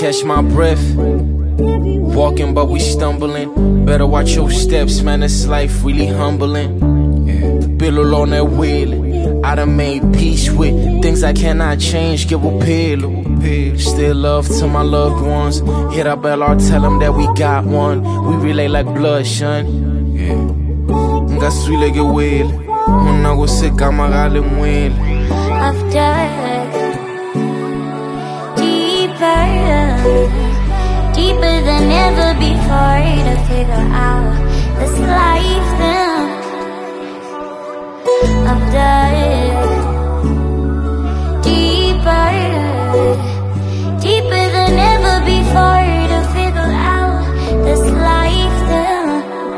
catch my breath. Walking but we stumbling. Better watch your steps, man, this life really humbling. The pillow on that wheel, I done made peace with things I cannot change. Give a pillow. Still love to my loved ones. Hit our bell or tell them that we got one. We relate like blood, son. Nga swile ge wheel. Muna go se kamagale mwele. I've dug deeper, deeper than ever before to figure out this life then. I've dug deeper, deeper than ever before to figure out this life then.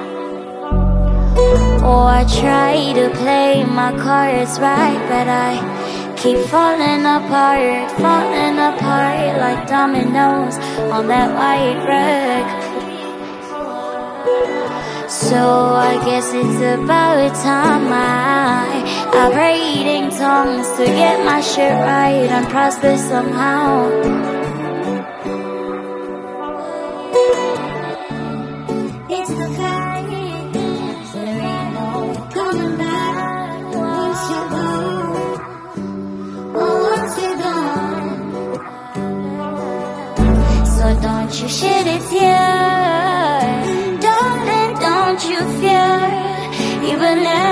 Oh, I try to play my cards right, but I keep falling apart like dominoes on that white rug. So I guess it's about time I prayed in tongues to get my shit right and prosper somehow. It's the fight, there ain't no coming back once you're gone. Once you're gone, so don't you shed a tear, darling, don't you fear, even if